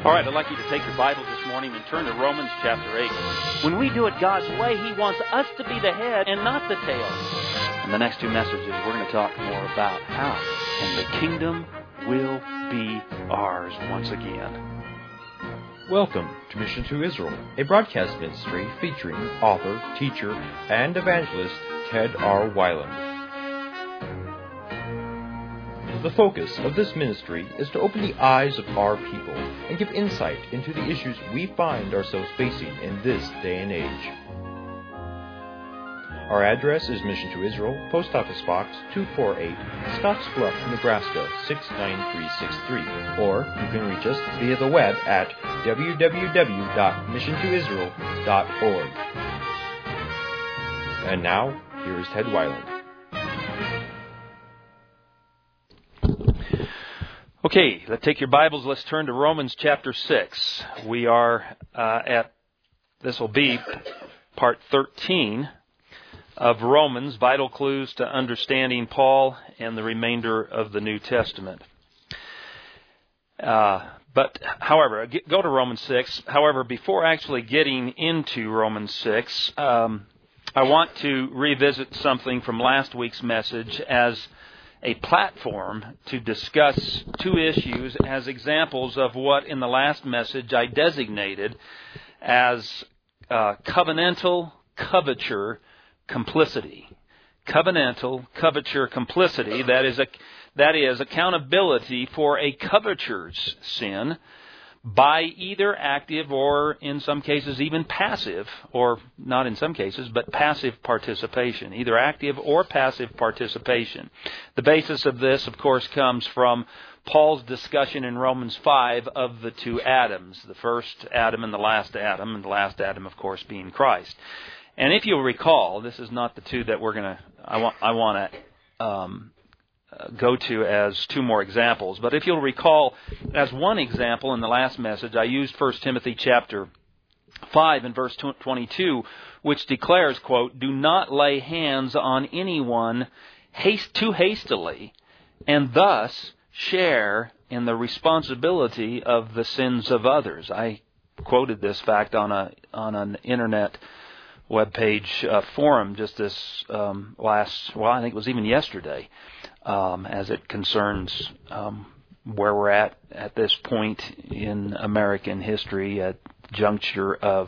All right, I'd like you to take your Bibles this morning and turn to Romans chapter 8. When we do it God's way, He wants us to be the head and not the tail. In the next two messages, we're going to talk more about how, and the kingdom will be ours once again. Welcome to Mission to Israel, a broadcast ministry featuring author, teacher, and evangelist Ted R. Weiland. The focus of this ministry is to open the eyes of our people and give insight into the issues we find ourselves facing in this day and age. Our address is Mission to Israel, Post Office Box 248, Scottsbluff, Nebraska 69363, or you can reach us via the web at www.missiontoisrael.org. And now, here is Ted Weiland. Okay, let's take your Bibles. Let's turn to Romans chapter 6. We are this will be part 13 of Romans, Vital Clues to Understanding Paul and the remainder of the New Testament. But, however, go to Romans 6. However, before actually getting into Romans 6, I want to revisit something from last week's message as a platform to discuss two issues as examples of what in the last message I designated as covenantal coverture complicity. Covenantal coverture complicity, that is accountability for a coverture's sin by either active or in some cases even passive, or not in some cases, but passive participation, either active or passive participation. The basis of this, of course, comes from Paul's discussion in Romans 5 of the two Adams, the first Adam and the last Adam, of course, being Christ. And if you'll recall, this is not the two that I want to go to as two more examples. But if you'll recall, as one example in the last message, I used 1 Timothy chapter 5 and verse 22, which declares, quote, "Do not lay hands on anyone too hastily, and thus share in the responsibility of the sins of others." I quoted this fact on an internet webpage forum just this I think it was even yesterday, as it concerns where we're at this point in American history at the juncture of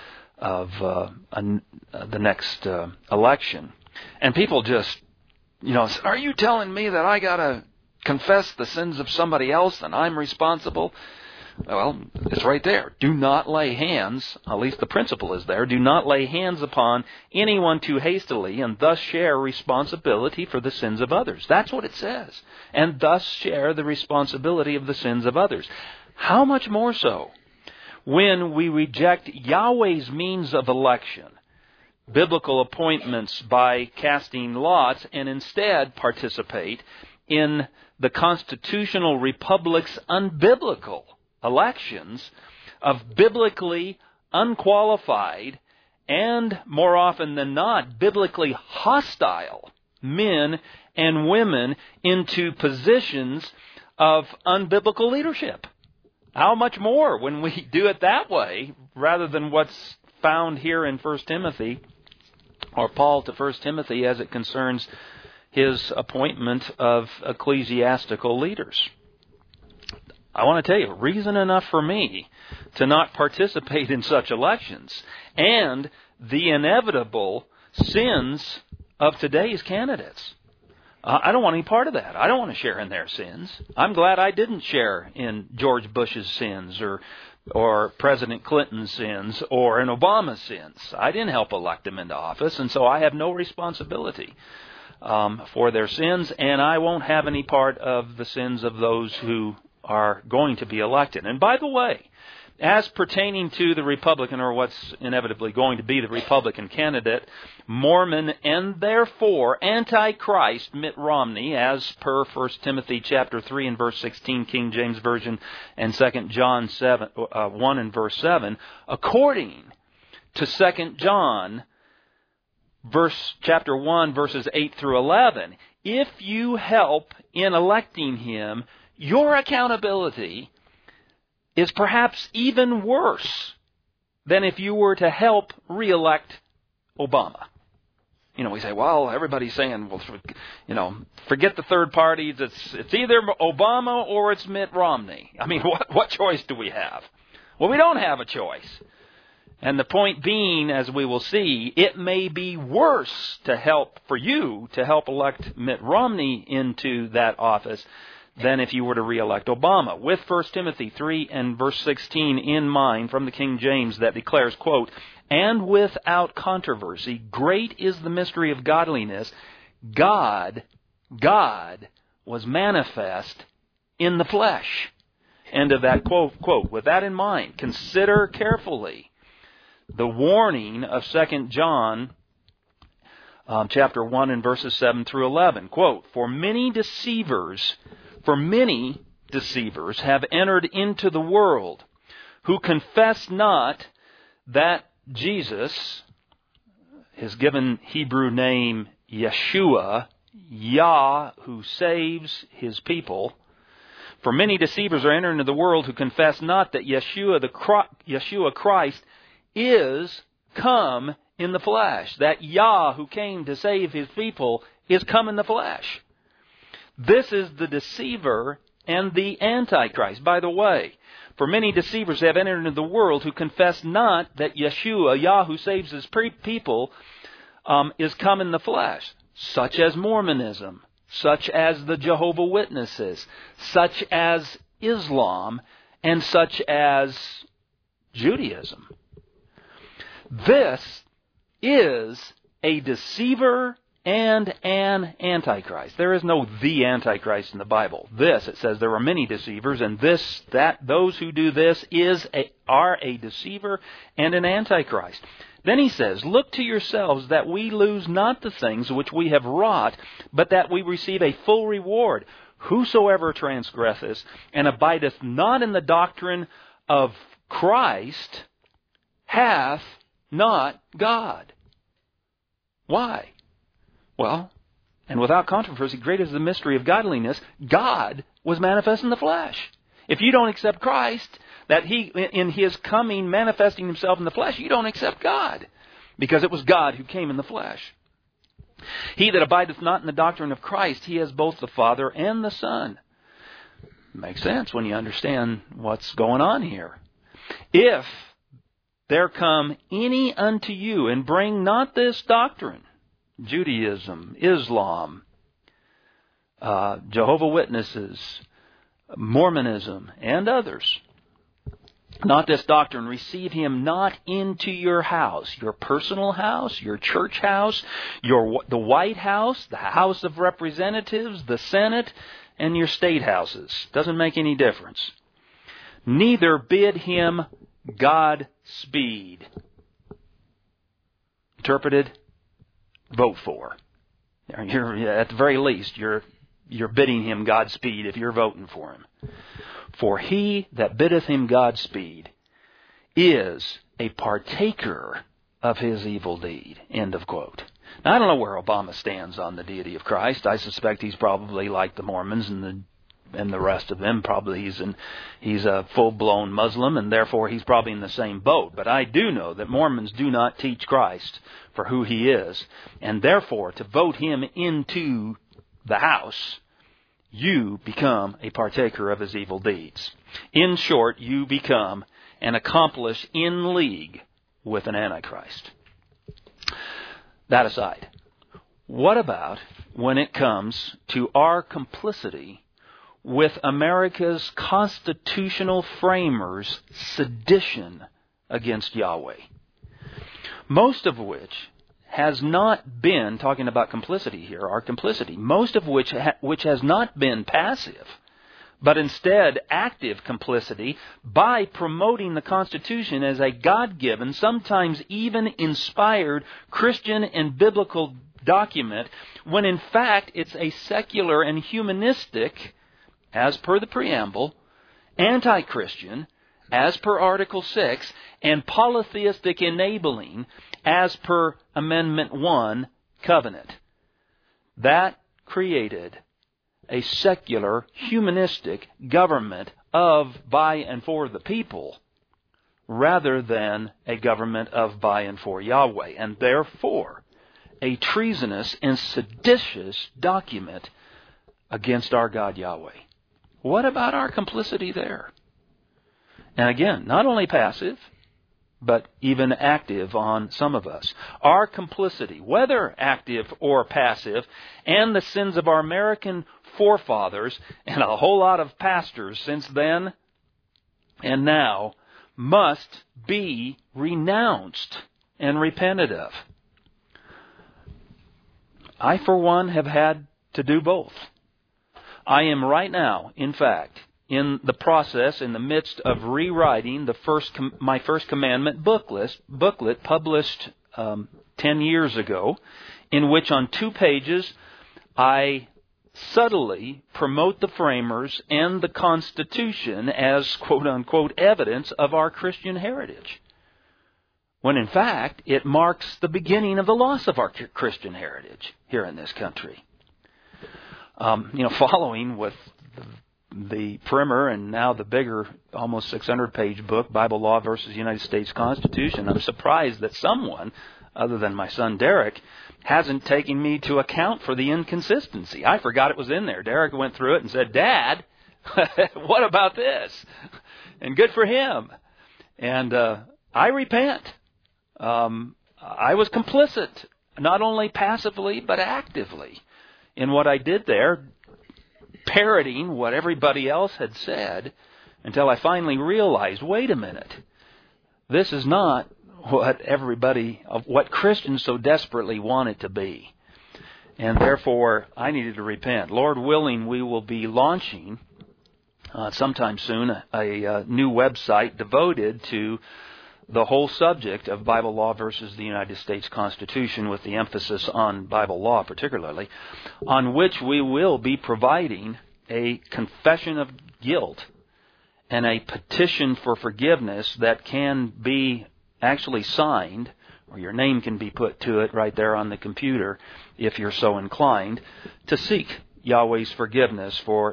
the next election. And people just, say, "Are you telling me that I got to confess the sins of somebody else and I'm responsible?" Well, it's right there. Do not lay hands, at least the principle is there, do not lay hands upon anyone too hastily and thus share responsibility for the sins of others. That's what it says. And thus share the responsibility of the sins of others. How much more so when we reject Yahweh's means of election, biblical appointments by casting lots, and instead participate in the constitutional republic's unbiblical elections of biblically unqualified and, more often than not, biblically hostile men and women into positions of unbiblical leadership. How much more when we do it that way rather than what's found here in 1 Timothy, or Paul to 1 Timothy as it concerns his appointment of ecclesiastical leaders. I want to tell you, reason enough for me to not participate in such elections and the inevitable sins of today's candidates. I don't want any part of that. I don't want to share in their sins. I'm glad I didn't share in George Bush's sins or President Clinton's sins or in Obama's sins. I didn't help elect them into office, and so I have no responsibility for their sins, and I won't have any part of the sins of those who are going to be elected. And by the way, as pertaining to the Republican, or what's inevitably going to be the Republican candidate, Mormon and therefore Antichrist Mitt Romney, as per 1 Timothy chapter 3 and verse 16, King James Version, and 2 John 1 and verse 7, according to 2 John chapter 1, verses 8 through 11, if you help in electing him, your accountability is perhaps even worse than if you were to help re-elect Obama. We say, well, everybody's saying, well, forget the third parties. It's either Obama or it's Mitt Romney. What choice do we have? Well, we don't have a choice. And the point being, as we will see, it may be worse for you to help elect Mitt Romney into that office than if you were to re-elect Obama. With 1 Timothy 3 and verse 16 in mind from the King James that declares, quote, "And without controversy, great is the mystery of godliness. God was manifest in the flesh." End of that quote. With that in mind, consider carefully the warning of 2 John chapter 1 and verses 7 through 11. Quote, For many deceivers have entered into the world, who confess not that Jesus, his given Hebrew name Yeshua, Yah, who saves his people. For many deceivers are entered into the world who confess not that Yeshua Christ is come in the flesh. That Yah who came to save his people is come in the flesh. This is the deceiver and the Antichrist. By the way, for many deceivers have entered into the world who confess not that Yeshua, Yah who saves his people, is come in the flesh, such as Mormonism, such as the Jehovah's Witnesses, such as Islam, and such as Judaism. This is a deceiver and an Antichrist. There is no the Antichrist in the Bible. It says there are many deceivers, and those who do this are a deceiver and an Antichrist. Then he says, Look to yourselves that we lose not the things which we have wrought, but that we receive a full reward. Whosoever transgresseth and abideth not in the doctrine of Christ hath not God. Why? Well, and without controversy, great is the mystery of godliness. God was manifest in the flesh. If you don't accept Christ, that He, in His coming, manifesting Himself in the flesh, you don't accept God, because it was God who came in the flesh. He that abideth not in the doctrine of Christ, he has both the Father and the Son. Makes sense when you understand what's going on here. If there come any unto you, and bring not this doctrine, Judaism, Islam, Jehovah's Witnesses, Mormonism, and others, not this doctrine, receive him not into your house, your personal house, your church house, the White House, the House of Representatives, the Senate, and your state houses. Doesn't make any difference. Neither bid him Godspeed. Interpreted, vote for. At the very least, you're bidding him Godspeed if you're voting for him. For he that biddeth him Godspeed is a partaker of his evil deed. End of quote. Now, I don't know where Obama stands on the deity of Christ. I suspect he's probably like the Mormons and the rest of them. Probably he's a full-blown Muslim, and therefore he's probably in the same boat. But I do know that Mormons do not teach Christ for who he is, and therefore to vote him into the house, you become a partaker of his evil deeds. In short, you become an accomplice in league with an Antichrist. That aside, what about when it comes to our complicity with America's constitutional framers' sedition against Yahweh? Most of which has not been, talking about complicity here, our complicity, most of which has not been passive, but instead active complicity by promoting the Constitution as a God-given, sometimes even inspired Christian and biblical document, when in fact it's a secular and humanistic, as per the preamble, anti-Christian, as per Article 6, and polytheistic enabling, as per Amendment 1 covenant. That created a secular, humanistic government of, by, and for the people, rather than a government of, by, and for Yahweh, and therefore a treasonous and seditious document against our God Yahweh. What about our complicity there? And again, not only passive, but even active on some of us. Our complicity, whether active or passive, and the sins of our American forefathers and a whole lot of pastors since then and now, must be renounced and repented of. I, for one, have had to do both. I am right now, in fact, in the process, in the midst of rewriting my First Commandment booklet published 10 years ago, in which on 2 pages I subtly promote the framers and the Constitution as quote-unquote evidence of our Christian heritage, when in fact it marks the beginning of the loss of our Christian heritage here in this country. Following with the primer and now the bigger, almost 600-page book, Bible Law versus United States Constitution, I'm surprised that someone, other than my son Derek, hasn't taken me to account for the inconsistency. I forgot it was in there. Derek went through it and said, "Dad, what about this?" And good for him. And I repent. I was complicit, not only passively, but actively in what I did there, parroting what everybody else had said, until I finally realized, wait a minute, this is not what Christians so desperately want it to be. And therefore, I needed to repent. Lord willing, we will be launching sometime soon a new website devoted to the whole subject of Bible law versus the United States Constitution, with the emphasis on Bible law particularly, on which we will be providing a confession of guilt and a petition for forgiveness that can be actually signed, or your name can be put to it right there on the computer if you're so inclined, to seek Yahweh's forgiveness for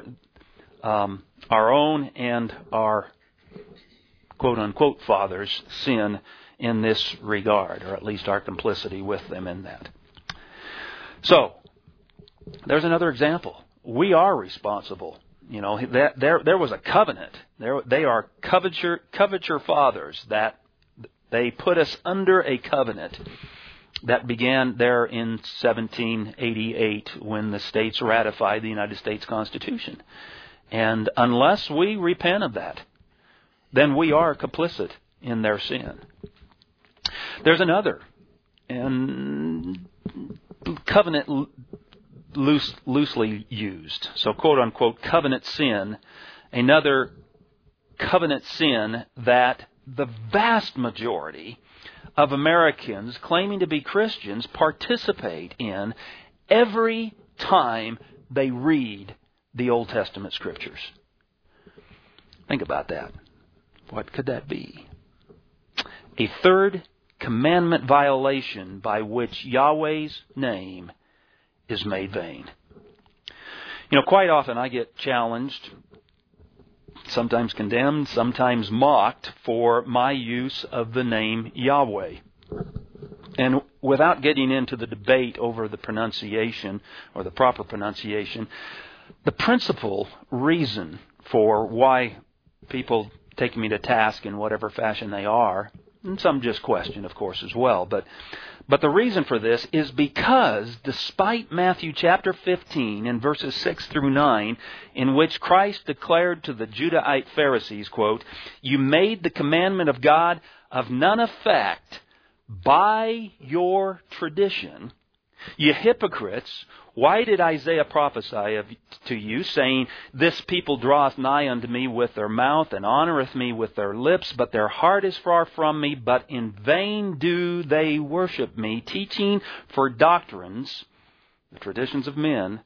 our own and our quote-unquote fathers' sin in this regard, or at least our complicity with them in that. So, there's another example. We are responsible. There was a covenant. They are covetous fathers that they put us under a covenant that began there in 1788 when the states ratified the United States Constitution. And unless we repent of that, then we are complicit in their sin. There's another, and covenant loosely used. So quote-unquote covenant sin, another covenant sin that the vast majority of Americans claiming to be Christians participate in every time they read the Old Testament Scriptures. Think about that. What could that be? A third commandment violation by which Yahweh's name is made vain. Quite often I get challenged, sometimes condemned, sometimes mocked for my use of the name Yahweh. And without getting into the debate over the pronunciation or the proper pronunciation, the principal reason for why people take me to task in whatever fashion they are, and some just question, of course, as well, but the reason for this is because despite Matthew chapter 15 and verses 6 through 9, in which Christ declared to the Judahite Pharisees, quote, "You made the commandment of God of none effect by your tradition, you hypocrites, why did Isaiah prophesy to you, saying, This people draweth nigh unto me with their mouth, and honoureth me with their lips, but their heart is far from me, but in vain do they worship me, teaching for doctrines," the traditions of men,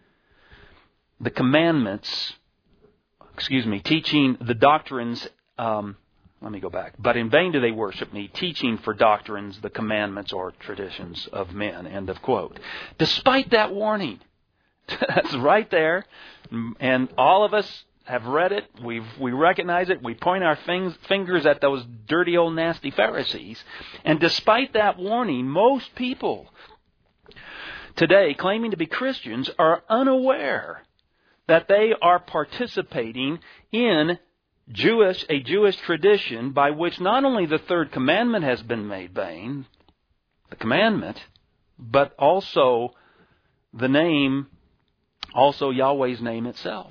teaching the doctrines, but in vain do they worship me, teaching for doctrines the commandments or traditions of men. End of quote. Despite that warning, That's right there. And all of us have read it. We recognize it. We point our fingers at those dirty old nasty Pharisees. And despite that warning, most people today claiming to be Christians are unaware that they are participating in a Jewish tradition by which not only the third commandment has been made vain, the commandment, but also the name, also Yahweh's name itself.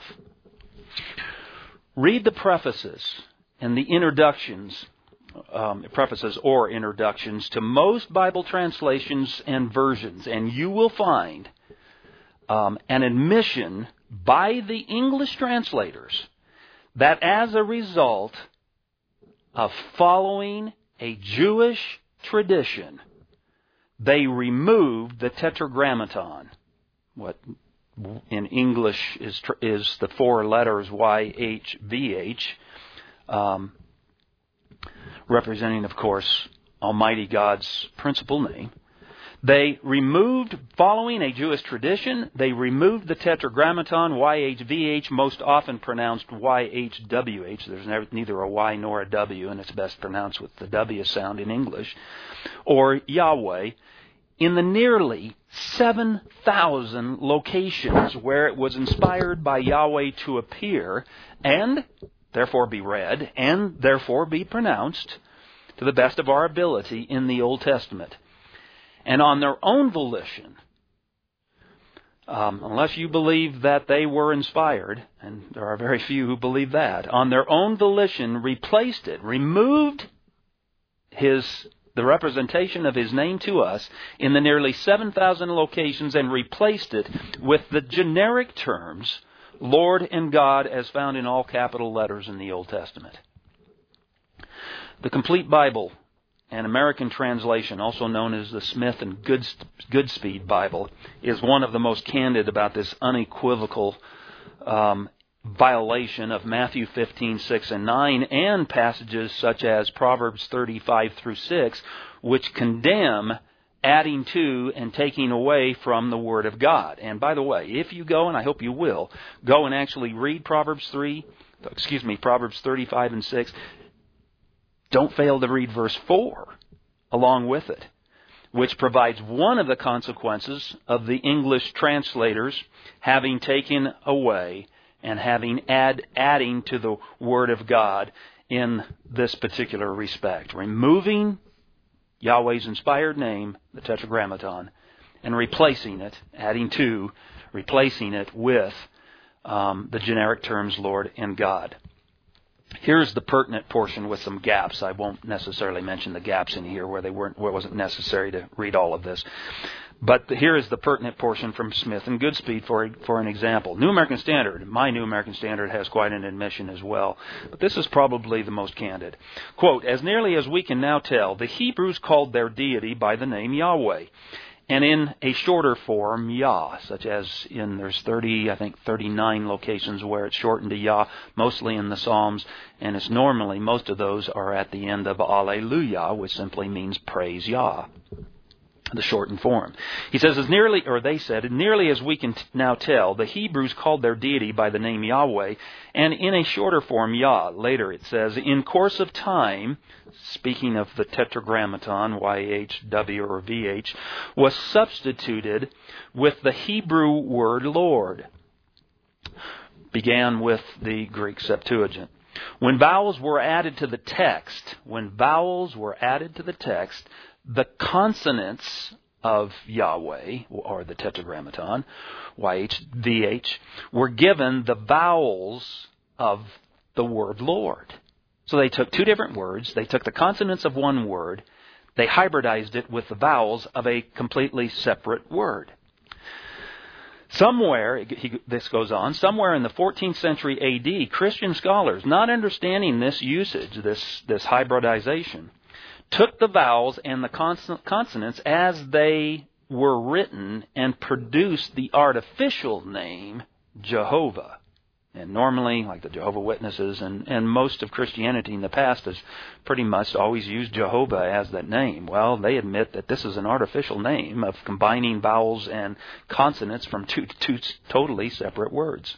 Read the prefaces and the introductions, prefaces or introductions to most Bible translations and versions, and you will find an admission by the English translators that as a result of following a Jewish tradition, they removed the Tetragrammaton, what in English is the four letters YHVH, representing, of course, Almighty God's principal name. They removed, following a Jewish tradition, they removed the Tetragrammaton, YHVH, most often pronounced YHWH. There's neither a Y nor a W, and it's best pronounced with the W sound in English, or Yahweh, in the nearly 7,000 locations where it was inspired by Yahweh to appear, and therefore be read, and therefore be pronounced to the best of our ability in the Old Testament. And on their own volition, unless you believe that they were inspired, and there are very few who believe that, on their own volition replaced it, removed the representation of His name to us in the nearly 7,000 locations and replaced it with the generic terms Lord and God as found in all capital letters in the Old Testament. The Complete Bible, an American translation, also known as the Smith and Goodspeed Bible, is one of the most candid about this unequivocal violation of Matthew 15:6 and 9, and passages such as Proverbs 35 through 6, which condemn adding to and taking away from the Word of God. And by the way, if you go, and I hope you will, go and actually read Proverbs 35 and 6, don't fail to read verse 4 along with it, which provides one of the consequences of the English translators having taken away and having adding to the Word of God in this particular respect, removing Yahweh's inspired name, the Tetragrammaton, and replacing it, replacing it with the generic terms Lord and God. Here's the pertinent portion with some gaps. I won't necessarily mention the gaps in here where it wasn't necessary to read all of this. But here is the pertinent portion from Smith and Goodspeed for an example. New American Standard, my New American Standard, has quite an admission as well. But this is probably the most candid. Quote, as nearly as we can now tell, the Hebrews called their deity by the name Yahweh. And in a shorter form, Yah, such as there's 39 locations where it's shortened to Yah, mostly in the Psalms, and it's normally, most of those are at the end of Alleluia, which simply means praise Yah, the shortened form. He says, they said, nearly as we can now tell, the Hebrews called their deity by the name Yahweh, and in a shorter form, Yah. Later it says, in course of time, speaking of the Tetragrammaton, YHW or VH, was substituted with the Hebrew word Lord. Began with the Greek Septuagint. When vowels were added to the text, the consonants of Yahweh, or the Tetragrammaton, YH, VH, were given the vowels of the word Lord. So they took two different words, they took the consonants of one word, they hybridized it with the vowels of a completely separate word. This goes on, somewhere in the 14th century A.D., Christian scholars, not understanding this usage, this hybridization, took the vowels and the consonants as they were written and produced the artificial name Jehovah. And normally, like the Jehovah's Witnesses and most of Christianity in the past has pretty much always used Jehovah as that name. Well, they admit that this is an artificial name of combining vowels and consonants from two totally separate words.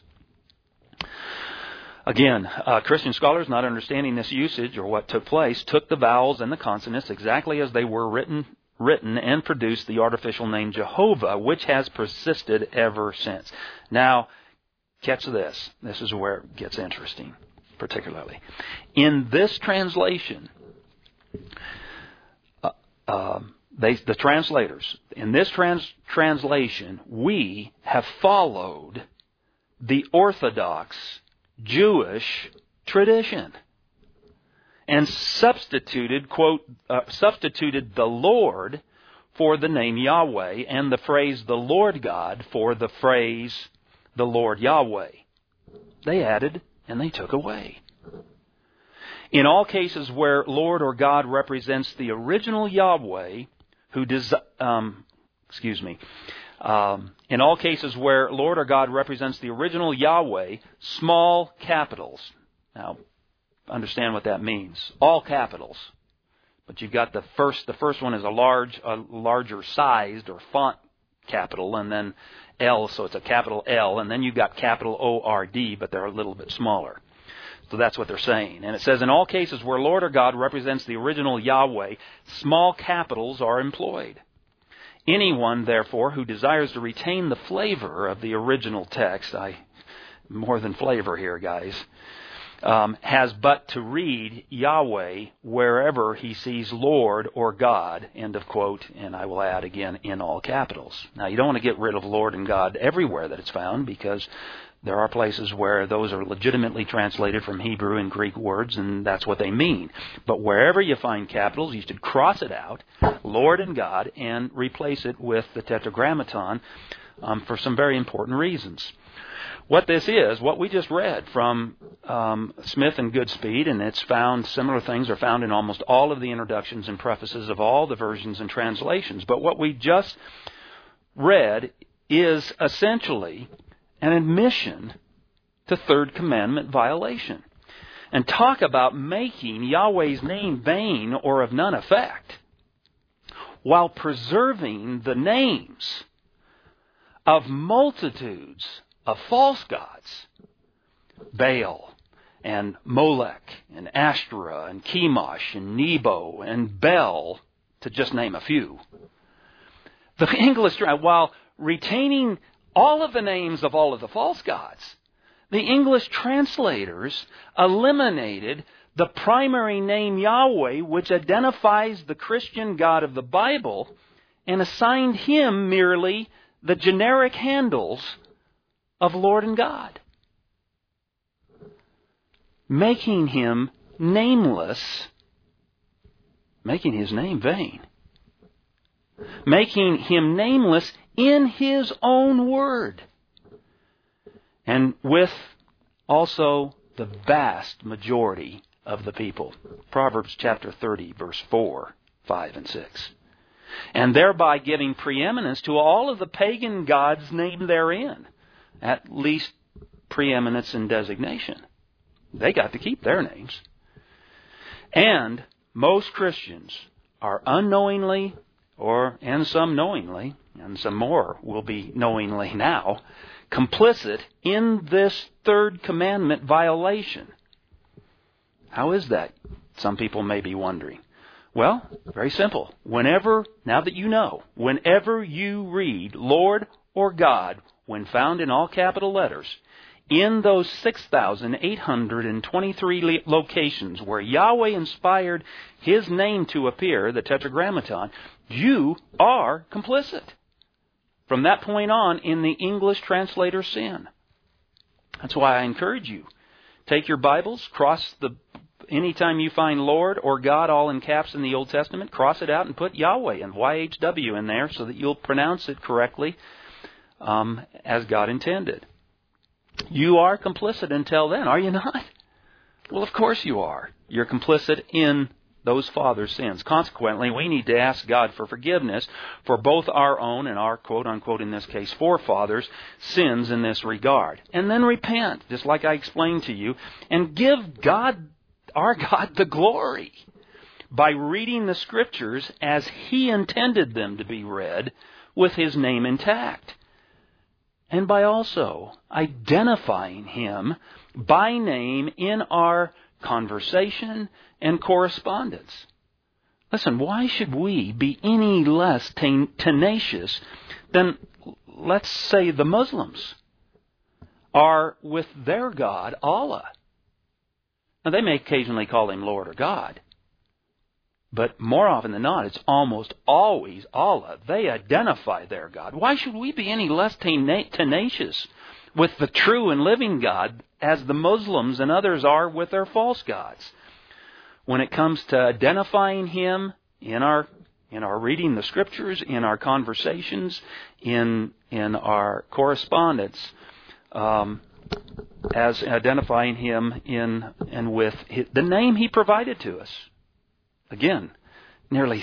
Again, Christian scholars, not understanding this usage or what took place, took the vowels and the consonants exactly as they were written and produced the artificial name Jehovah, which has persisted ever since. Now, catch this. This is where it gets interesting, particularly. In this translation, the translators, in this translation, we have followed the Orthodox Jewish tradition and substituted, quote, substituted the Lord for the name Yahweh and the phrase the Lord God for the phrase the Lord Yahweh. They added and they took away. In all cases where Lord or God represents the original Yahweh, in all cases where Lord or God represents the original Yahweh, small capitals. Now, understand what that means. All capitals. But you've got the first one is a larger sized or font capital, and then L, so it's a capital L, and then you've got capital O-R-D, but they're a little bit smaller. So that's what they're saying. And it says, in all cases where Lord or God represents the original Yahweh, small capitals are employed. Anyone, therefore, who desires to retain the flavor of the original text, more than flavor here, guys, has but to read Yahweh wherever he sees Lord or God, end of quote, and I will add again, in all capitals. Now, you don't want to get rid of Lord and God everywhere that it's found, because there are places where those are legitimately translated from Hebrew and Greek words, and that's what they mean. But wherever you find capitals, you should cross it out, Lord and God, and replace it with the Tetragrammaton for some very important reasons. What this is, what we just read from Smith and Goodspeed, and it's found, similar things are found in almost all of the introductions and prefaces of all the versions and translations. But what we just read is essentially an admission to Third Commandment violation. And talk about making Yahweh's name vain or of none effect, while preserving the names of multitudes of false gods, Baal and Molech and Ashtoreth and Chemosh and Nebo and Bel, to just name a few. The English, while retaining all of the names of all of the false gods, the English translators eliminated the primary name Yahweh, which identifies the Christian God of the Bible, and assigned him merely the generic handles of Lord and God, making him nameless, making his name vain, making him nameless in his own word, and with also the vast majority of the people. Proverbs chapter 30, verse 4, 5, and 6. And thereby giving preeminence to all of the pagan gods named therein. At least preeminence in designation. They got to keep their names. And most Christians are unknowingly, and some knowingly, and some more will be knowingly now, complicit in this third commandment violation. How is that? Some people may be wondering. Well, very simple. Now that you know, whenever you read Lord or God, when found in all capital letters, in those 6,823 locations where Yahweh inspired his name to appear, the Tetragrammaton, you are complicit. From that point on, in the English translator's sin. That's why I encourage you. Take your Bibles, anytime you find Lord or God all in caps in the Old Testament, cross it out and put Yahweh and YHW in there so that you'll pronounce it correctly as God intended. You are complicit until then, are you not? Well, of course you are. You're complicit in those fathers' sins. Consequently, we need to ask God for forgiveness for both our own and our, quote-unquote, in this case, forefathers' sins in this regard. And then repent, just like I explained to you, and give God, our God, the glory by reading the Scriptures as He intended them to be read with His name intact. And by also identifying Him by name in our conversation and correspondence. Listen, why should we be any less tenacious than, let's say, the Muslims are with their God, Allah? Now, they may occasionally call Him Lord or God, but more often than not, it's almost always Allah. They identify their God. Why should we be any less tenacious with the true and living God as the Muslims and others are with their false gods? When it comes to identifying Him in our reading the Scriptures, in our conversations, in our correspondence, as identifying Him in and with the name He provided to us. Again, nearly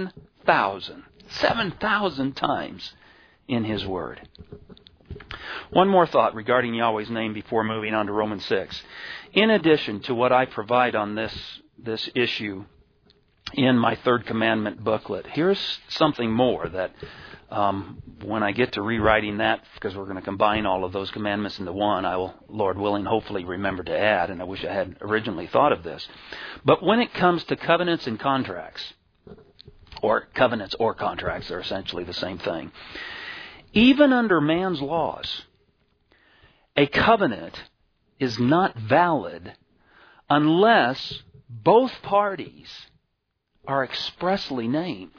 7,000 times in His Word. One more thought regarding Yahweh's name before moving on to Romans 6. In addition to what I provide on this issue in my Third Commandment booklet, here's something more that when I get to rewriting that, because we're going to combine all of those commandments into one, I will, Lord willing, hopefully remember to add, and I wish I had originally thought of this. But when it comes to covenants and contracts, or covenants or contracts are essentially the same thing, even under man's laws, a covenant is not valid unless both parties are expressly named,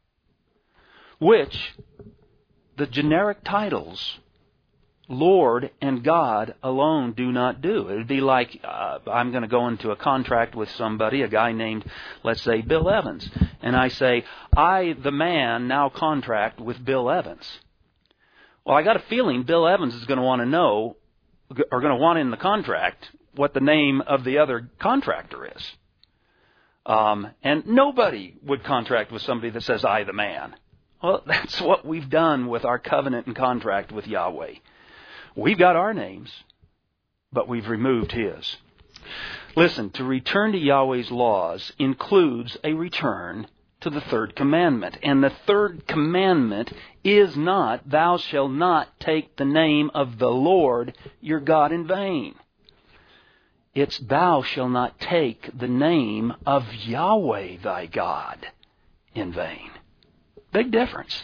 which the generic titles Lord and God alone do not do. It would be like I'm going to go into a contract with somebody, a guy named, let's say, Bill Evans, and I say, I, the man, now contract with Bill Evans. Well, I got a feeling Bill Evans is going to want to know, or going to want in the contract, what the name of the other contractor is. And nobody would contract with somebody that says, I, the man. Well, that's what we've done with our covenant and contract with Yahweh. We've got our names, but we've removed His. Listen, to return to Yahweh's laws includes a return to the third commandment. And the third commandment is not, thou shalt not take the name of the Lord your God in vain. It's, thou shalt not take the name of Yahweh thy God in vain. Big difference.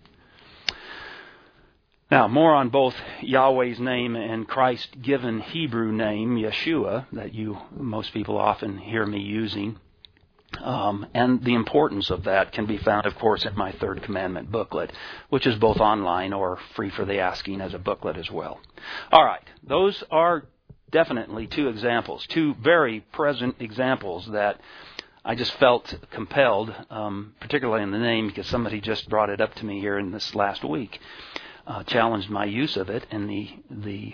Now, more on both Yahweh's name and Christ's given Hebrew name, Yeshua, that most people often hear me using. And the importance of that can be found, of course, in my Third Commandment booklet, which is both online or free for the asking as a booklet as well. All right, those are definitely two examples, two very present examples that I just felt compelled, particularly in the name, because somebody just brought it up to me here in this last week, challenged my use of it, and the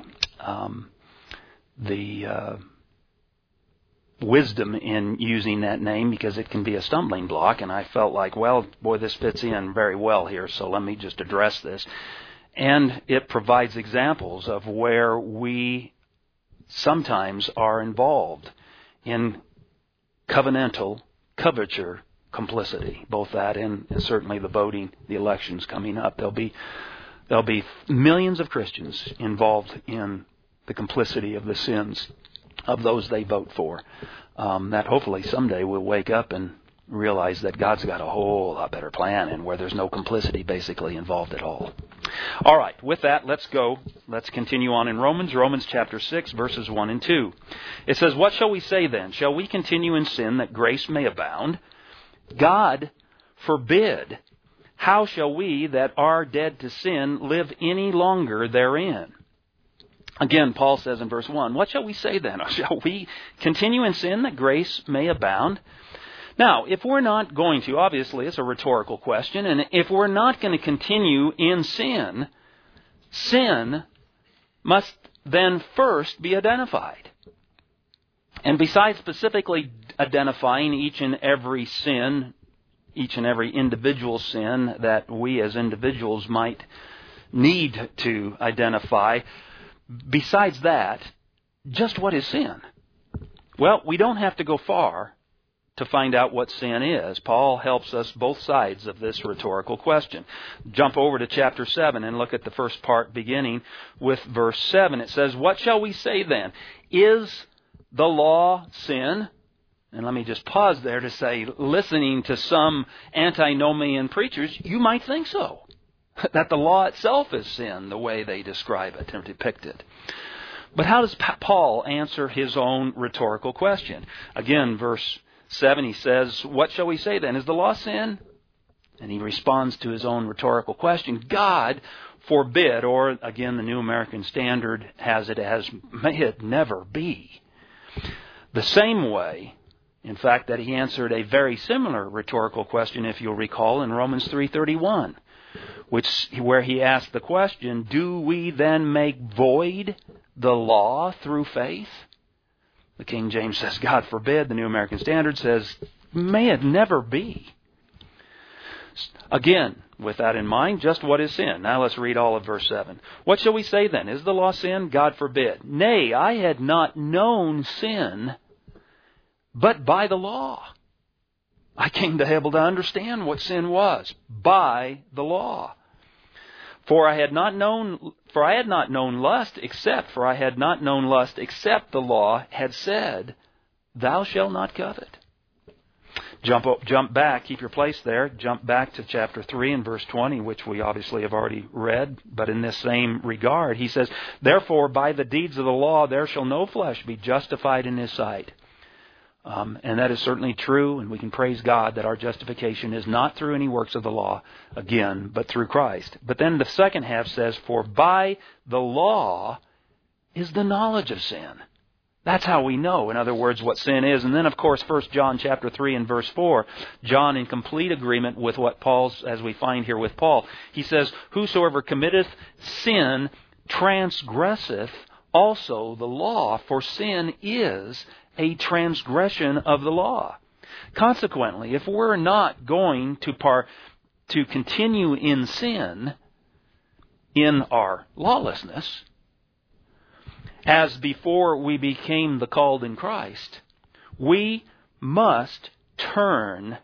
wisdom in using that name, because it can be a stumbling block. And I felt like, well, boy, this fits in very well here, so let me just address this. And it provides examples of where we sometimes are involved in covenantal coverture complicity, both that and certainly the voting, the elections coming up. There'll be millions of Christians involved in the complicity of the sins of those they vote for. That hopefully someday we'll wake up and realize that God's got a whole lot better plan, and where there's no complicity basically involved at all. All right, with that, let's go. Let's continue on in Romans chapter 6, verses 1 and 2. It says, what shall we say then? Shall we continue in sin that grace may abound? God forbid. How shall we that are dead to sin live any longer therein? Again, Paul says in verse 1, what shall we say then? Shall we continue in sin that grace may abound? Now, if we're not going to, obviously it's a rhetorical question, and if we're not going to continue in sin, sin must then first be identified. And besides specifically identifying each and every sin, each and every individual sin that we as individuals might need to identify. Besides that, just what is sin? Well, we don't have to go far to find out what sin is. Paul helps us both sides of this rhetorical question. Jump over to chapter 7 and look at the first part beginning with verse 7. It says, "What shall we say then? Is the law sin?" And let me just pause there to say, listening to some antinomian preachers, you might think so. That the law itself is sin, the way they describe it and depict it. But how does Paul answer his own rhetorical question? Again, verse 7, he says, "What shall we say then? Is the law sin?" And he responds to his own rhetorical question, "God forbid," or again, the New American Standard has it as, "May it never be." The same way, in fact, that he answered a very similar rhetorical question, if you'll recall, in Romans 3:31, where he asked the question, "Do we then make void the law through faith?" The King James says, "God forbid." The New American Standard says, "May it never be." Again, with that in mind, just what is sin? Now let's read all of verse 7. "What shall we say then? Is the law sin? God forbid. Nay, I had not known sin but by the law." I came to be able to understand what sin was by the law. For I had not known lust except the law had said, "Thou shalt not covet." Jump back, keep your place there. Jump back to chapter 3 and verse 20, which we obviously have already read, but in this same regard, he says, "Therefore by the deeds of the law there shall no flesh be justified in his sight." And that is certainly true, and we can praise God that our justification is not through any works of the law, again, but through Christ. But then the second half says, "For by the law is the knowledge of sin." That's how we know, in other words, what sin is. And then, of course, 1 John chapter 3 and verse 4, John in complete agreement with what Paul's, as we find here with Paul, he says, "Whosoever committeth sin transgresseth also the law, for sin is a transgression of the law." Consequently, if we're not going to continue in sin, in our lawlessness, as before we became the called in Christ, we must turn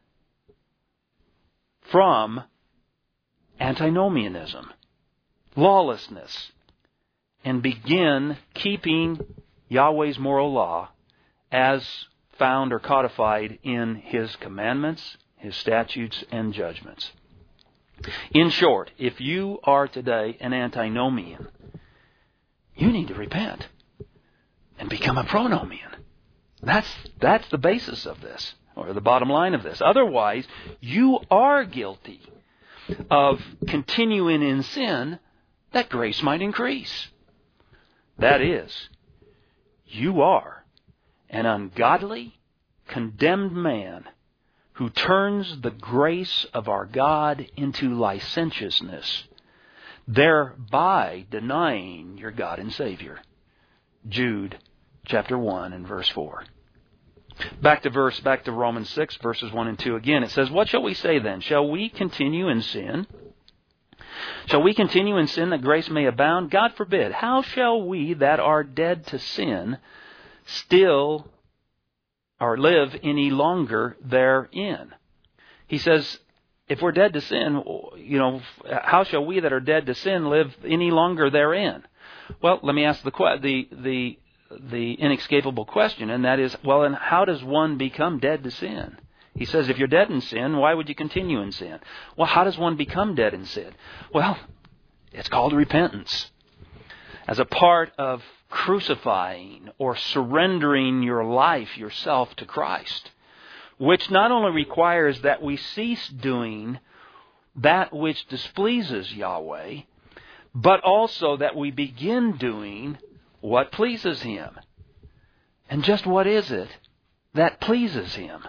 from antinomianism, lawlessness, and begin keeping Yahweh's moral law as found or codified in His commandments, His statutes, and judgments. In short, if you are today an antinomian, you need to repent and become a pronomian. That's the basis of this, or the bottom line of this. Otherwise, you are guilty of continuing in sin that grace might increase. That is, you are an ungodly, condemned man who turns the grace of our God into licentiousness, thereby denying your God and Savior. Jude chapter 1 and verse 4. Back to Romans 6, verses 1 and 2 again. It says, "What shall we say then? Shall we continue in sin? Shall we continue in sin that grace may abound? God forbid. How shall we that are dead to sin still or live any longer therein?" He says, if we're dead to sin, how shall we that are dead to sin live any longer therein? Well, let me ask the inescapable question, and that is, well, then how does one become dead to sin? He says, if you're dead in sin, why would you continue in sin? Well, how does one become dead in sin? Well, it's called repentance. As a part of crucifying or surrendering your life, yourself to Christ, which not only requires that we cease doing that which displeases Yahweh, but also that we begin doing what pleases Him. And just what is it that pleases Him?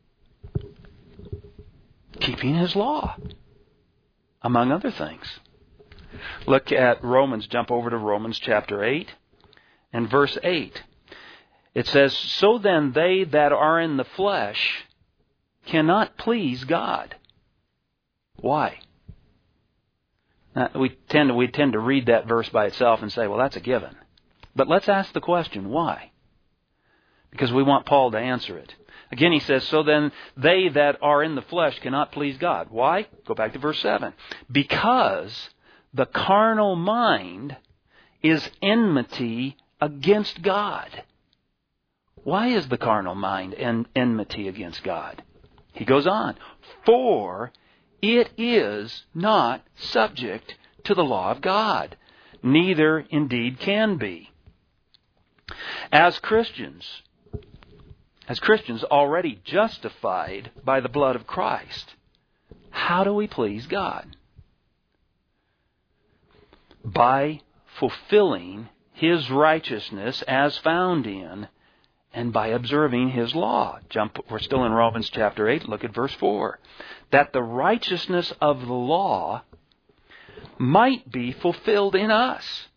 Keeping His law, among other things. Look at Romans, jump over to Romans chapter 8 and verse 8. It says, so then they that are in the flesh cannot please God. Why? Now, we tend to read that verse by itself and say, well, that's a given. But let's ask the question, why? Because we want Paul to answer it. Again, he says, so then they that are in the flesh cannot please God. Why? Go back to verse 7. Because the carnal mind is enmity against God. Why is the carnal mind enmity against God? He goes on, for it is not subject to the law of God, neither indeed can be. As Christians already justified by the blood of Christ, how do we please God? By fulfilling His righteousness as found in and by observing His law. We're still in Romans chapter 8. Look at verse 4. That the righteousness of the law might be fulfilled in us.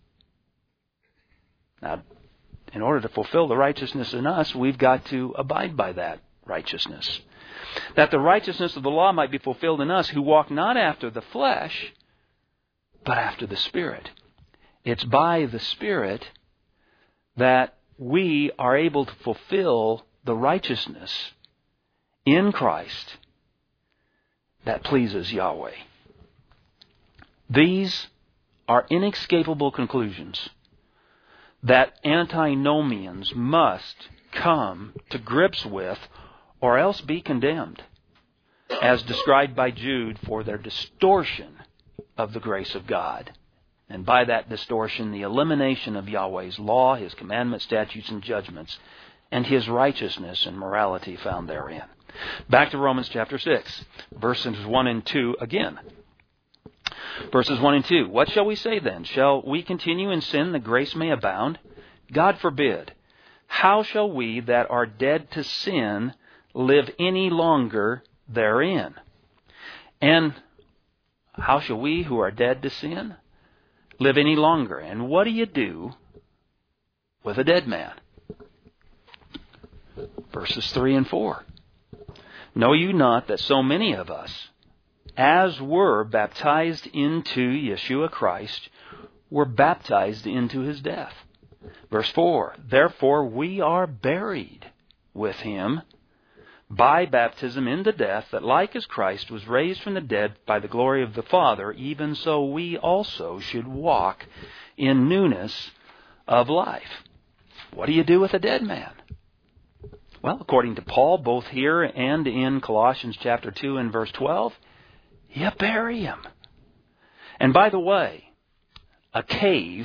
Now, in order to fulfill the righteousness in us, we've got to abide by that righteousness. That the righteousness of the law might be fulfilled in us who walk not after the flesh, but after the Spirit. It's by the Spirit that we are able to fulfill the righteousness in Christ that pleases Yahweh. These are inescapable conclusions that antinomians must come to grips with or else be condemned, as described by Jude, for their distortion of the grace of God. And by that distortion, the elimination of Yahweh's law, His commandments, statutes, and judgments, and His righteousness and morality found therein. Back to Romans chapter 6, verses 1 and 2 again. Verses 1 and 2. What shall we say then? Shall we continue in sin that grace may abound? God forbid. How shall we that are dead to sin live any longer therein? And how shall we who are dead to sin live any longer? And what do you do with a dead man? Verses 3 and 4. Know you not that so many of us, as were baptized into Yeshua Christ, were baptized into His death? Verse 4. Therefore we are buried with Him by baptism into death, that like as Christ was raised from the dead by the glory of the Father, even so we also should walk in newness of life. What do you do with a dead man? Well, according to Paul, both here and in Colossians chapter 2 and verse 12, you bury him. And by the way, a cave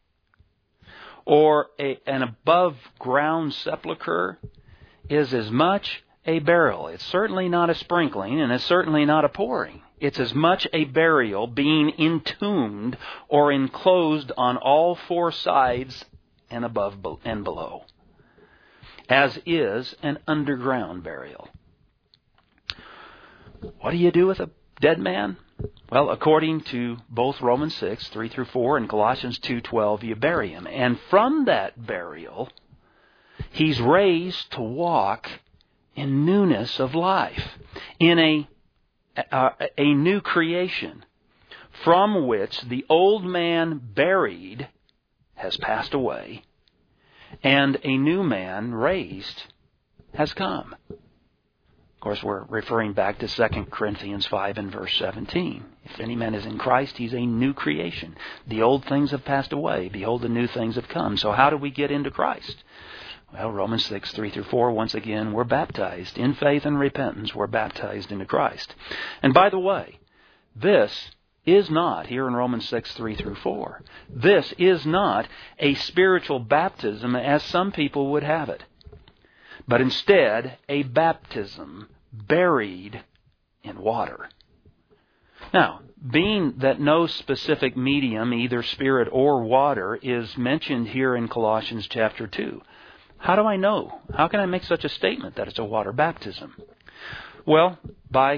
or an above-ground sepulcher is as much a burial. It's certainly not a sprinkling, and it's certainly not a pouring. It's as much a burial, being entombed or enclosed on all four sides and above and below, as is an underground burial. What do you do with a dead man? Well, according to both Romans 6, 3 through 4, and Colossians 2:12, you bury him. And from that burial, he's raised to walk in newness of life, in a new creation, from which the old man buried has passed away, and a new man raised has come. Of course, we're referring back to 2 Corinthians 5 and verse 17. If any man is in Christ, he's a new creation. The old things have passed away. Behold, the new things have come. So how do we get into Christ? Well, Romans 6, 3 through 4, once again, we're baptized. In faith and repentance, we're baptized into Christ. And by the way, this is not, here in Romans 6, 3 through 4, this is not a spiritual baptism as some people would have it, but instead a baptism buried in water. Now, being that no specific medium, either spirit or water, is mentioned here in Colossians chapter 2, how do I know? How can I make such a statement that it's a water baptism? Well, by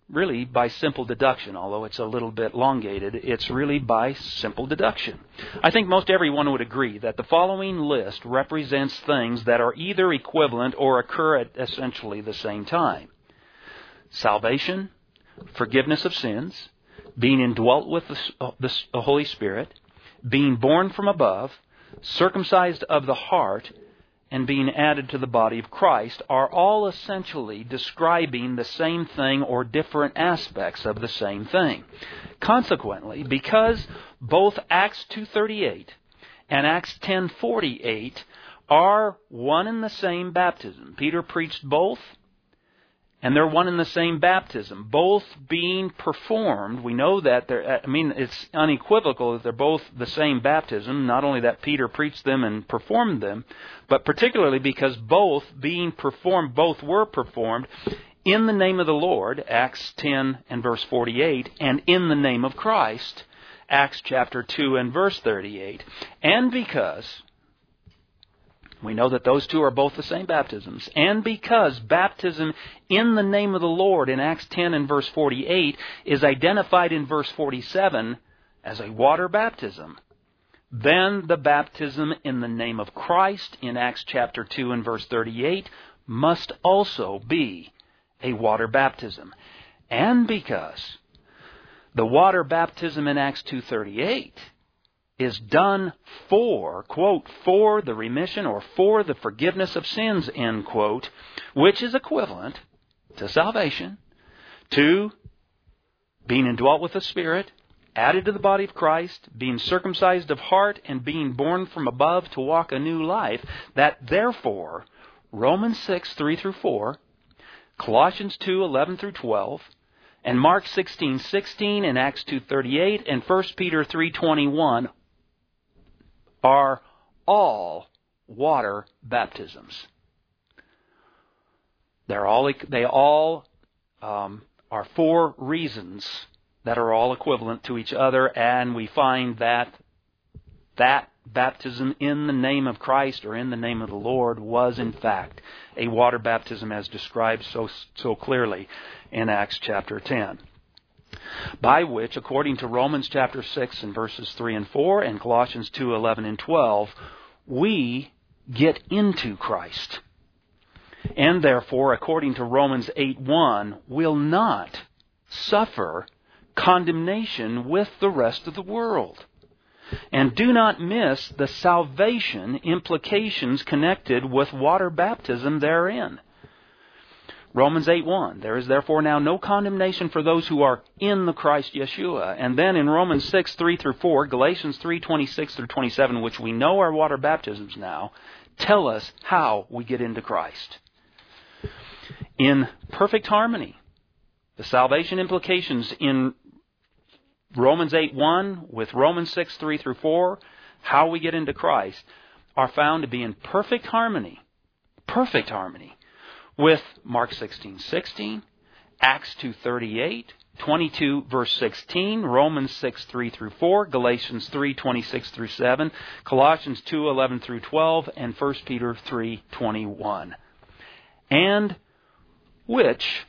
really by simple deduction, although it's a little bit elongated. It's really by simple deduction. I think most everyone would agree that the following list represents things that are either equivalent or occur at essentially the same time. Salvation, forgiveness of sins, being indwelt with the Holy Spirit, being born from above, circumcised of the heart, and being added to the body of Christ are all essentially describing the same thing or different aspects of the same thing. Consequently, because both Acts 2:38 and Acts 10:48 are one and the same baptism, Peter preached both, and they're one and the same baptism, both being performed. We know that it's unequivocal that they're both the same baptism, not only that Peter preached them and performed them, but particularly because both were performed in the name of the Lord, Acts 10 and verse 48, and in the name of Christ, Acts chapter 2 and verse 38. And because we know that those two are both the same baptisms. And because baptism in the name of the Lord in Acts 10 and verse 48 is identified in verse 47 as a water baptism, then the baptism in the name of Christ in Acts chapter 2 and verse 38 must also be a water baptism. And because the water baptism in Acts 2:38 is done for, quote, for the remission or for the forgiveness of sins, end quote, which is equivalent to salvation, to being indwelt with the Spirit, added to the body of Christ, being circumcised of heart, and being born from above to walk a new life, that therefore Romans 6:3-4, Colossians 2:11-12, and Mark 16:16 and Acts 2:38 and 1 Peter 3:21 are all water baptisms. They all are for reasons that are all equivalent to each other, and we find that baptism in the name of Christ or in the name of the Lord was in fact a water baptism as described so clearly in Acts chapter 10. By which, according to Romans chapter 6 and verses 3 and 4 and Colossians 2:11 and 12, we get into Christ. And therefore, according to Romans 8:1, will not suffer condemnation with the rest of the world. And do not miss the salvation implications connected with water baptism therein. Romans 8:1, there is therefore now no condemnation for those who are in the Christ Yeshua. And then in Romans 6:3-4, Galatians 3:26-27, which we know are water baptisms now, tell us how we get into Christ. In perfect harmony, the salvation implications in Romans 8:1 with Romans 6:3-4, how we get into Christ, are found to be in perfect harmony with Mark 16:16, Acts 2:38, 22 verse 16, Romans 6:3-4, Galatians 3:26-7, Colossians 2:11-12, and 1 Peter 3:21. And which,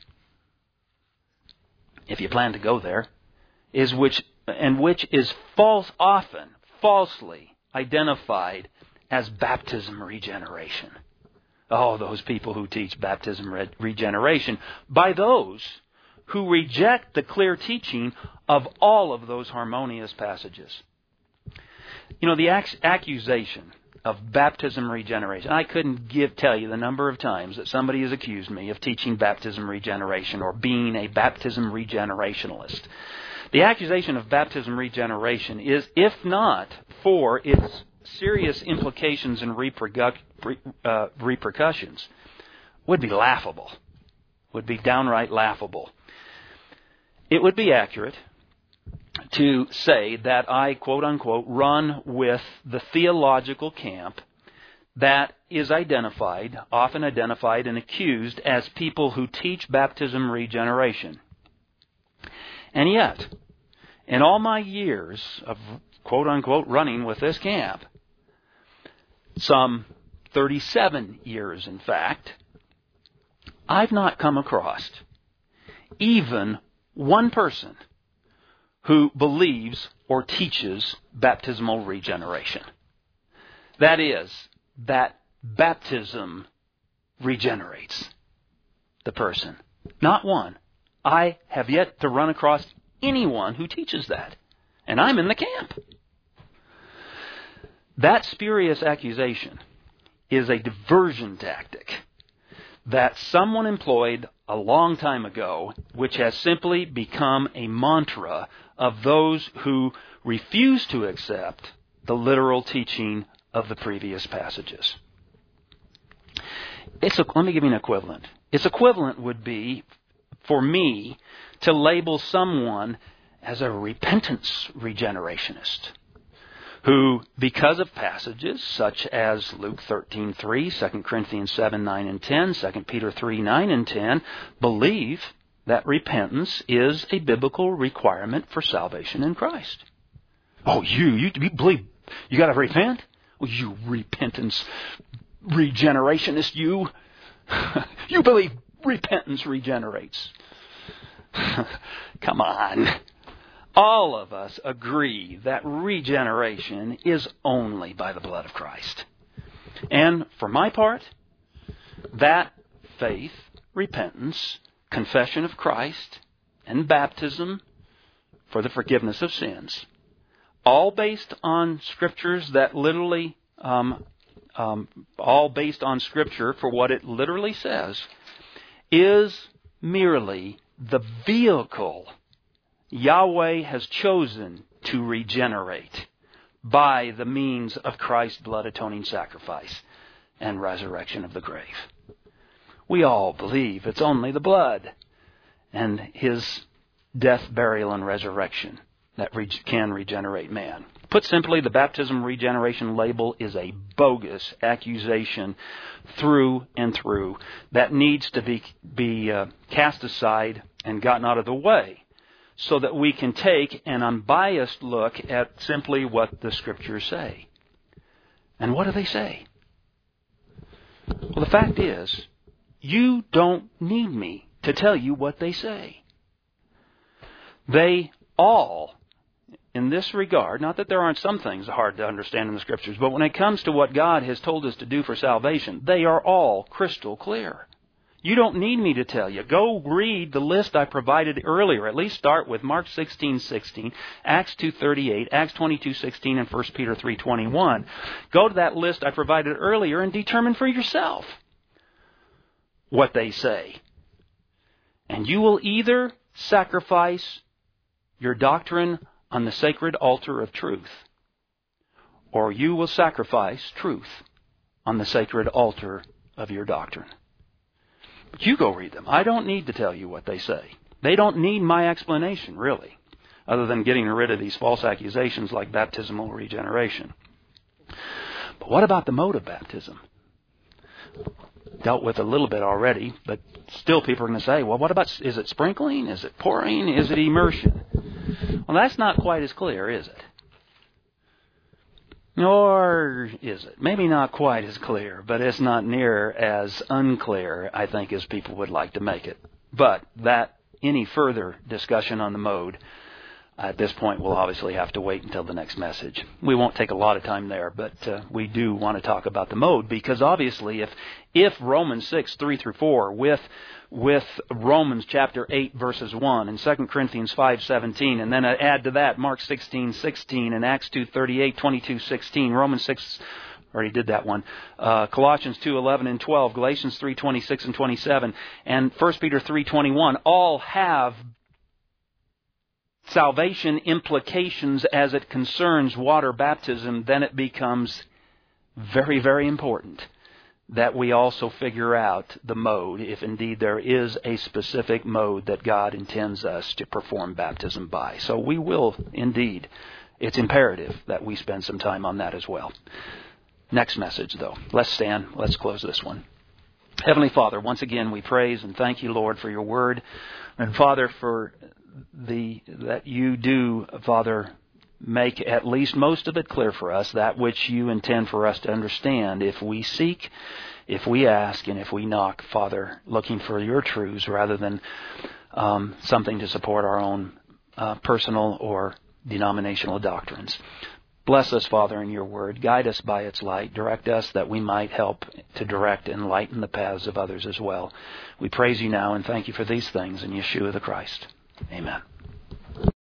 if you plan to go there, which is often falsely identified as baptism regeneration. Oh, those people who teach baptism regeneration, by those who reject the clear teaching of all of those harmonious passages. You know, the accusation of baptism regeneration, I couldn't tell you the number of times that somebody has accused me of teaching baptism regeneration or being a baptism regenerationalist. The accusation of baptism regeneration is, if not for its serious implications and repercussions, would be laughable, would be downright laughable. It would be accurate to say that I, quote unquote, run with the theological camp that is often identified and accused as people who teach baptism regeneration. And yet, in all my years of, quote unquote, running with this camp, some 37 years in fact, I've not come across even one person who believes or teaches baptismal regeneration. That is, that baptism regenerates the person. Not one. I have yet to run across anyone who teaches that. And I'm in the camp. That spurious accusation is a diversion tactic that someone employed a long time ago, which has simply become a mantra of those who refuse to accept the literal teaching of the previous passages. Let me give you an equivalent. Its equivalent would be for me to label someone as a repentance regenerationist, who, because of passages such as Luke 13:3, 2 Corinthians 7:9 and 10, 2 Peter 3:9 and 10, believe that repentance is a biblical requirement for salvation in Christ. Oh, you believe you got to repent? Oh, you repentance regenerationist, you. You believe repentance regenerates. Come on. All of us agree that regeneration is only by the blood of Christ. And for my part, that faith, repentance, confession of Christ, and baptism for the forgiveness of sins, all based on scriptures that literally, all based on Scripture for what it literally says, is merely the vehicle Yahweh has chosen to regenerate by the means of Christ's blood atoning sacrifice and resurrection of the grave. We all believe it's only the blood and His death, burial, and resurrection that can regenerate man. Put simply, the baptism regeneration label is a bogus accusation through and through that needs to be cast aside and gotten out of the way, so that we can take an unbiased look at simply what the Scriptures say. And what do they say? Well, the fact is, you don't need me to tell you what they say. They all, in this regard, not that there aren't some things hard to understand in the Scriptures, but when it comes to what God has told us to do for salvation, they are all crystal clear. You don't need me to tell you. Go read the list I provided earlier. At least start with Mark 16:16, Acts 2:38, Acts 22:16, and 1 Peter 3:21. Go to that list I provided earlier and determine for yourself what they say. And you will either sacrifice your doctrine on the sacred altar of truth, or you will sacrifice truth on the sacred altar of your doctrine. But you go read them. I don't need to tell you what they say. They don't need my explanation, really, other than getting rid of these false accusations like baptismal regeneration. But what about the mode of baptism? Dealt with a little bit already, but still people are going to say, well, what about, is it sprinkling? Is it pouring? Is it immersion? Well, that's not quite as clear, is it? Nor is it. Maybe not quite as clear, but it's not near as unclear, I think, as people would like to make it. But that any further discussion on the mode, at this point, we'll obviously have to wait until the next message. We won't take a lot of time there, but we do want to talk about the mode, because obviously if Romans 6:3-4 with Romans chapter 8 verses 1 and 2 Corinthians 5:17, and then add to that Mark 16:16 and Acts 2:38, 22:16, Romans 6, already did that one, Colossians 2:11 and 12, Galatians 3:26 and 27, and 1 Peter 3:21 all have salvation implications as it concerns water baptism. Then it becomes very, very important that we also figure out the mode, if indeed there is a specific mode that God intends us to perform baptism by. So we will indeed, it's imperative that we spend some time on that as well. Next message, though. Let's stand. Let's close this one. Heavenly Father, once again we praise and thank you, Lord, for your word. And Father, for that you do, Father, make at least most of it clear for us, that which you intend for us to understand if we seek, if we ask, and if we knock, Father, looking for your truths rather than something to support our own personal or denominational doctrines. Bless us, Father, in your word. Guide us by its light. Direct us that we might help to direct and lighten the paths of others as well. We praise you now and thank you for these things in Yeshua the Christ. Amen.